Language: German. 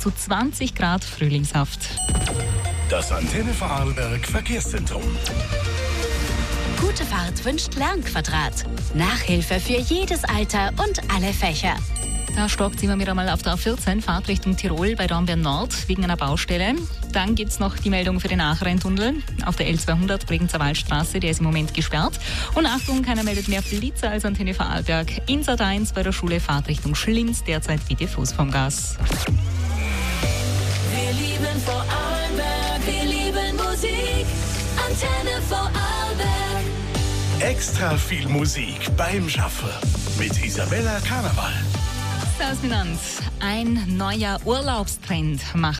zu 20 Grad frühlingshaft. Das Antenne Vorarlberg Verkehrszentrum. Gute Fahrt wünscht Lernquadrat. Nachhilfe für jedes Alter und alle Fächer. Da stockt es immer wieder mal auf der A14, Fahrt Richtung Tirol bei Dornbirn Nord wegen einer Baustelle. Dann gibt es noch die Meldung für den Aachen-Tunnel auf der L200 Bregenzer Waldstraße, der ist im Moment gesperrt. Und Achtung, keiner meldet mehr Blitzer als Antenne Vorarlberg. In Sat 1 bei der Schule Fahrt Richtung Schlinz, derzeit bitte Fuß vom Gas. Wir lieben Vorarlberg, wir lieben Musik, Antenne Vorarlberg. Extra viel Musik beim Schaffen mit Isabella Karneval. Servus miteinander. Ein neuer Urlaubstrend macht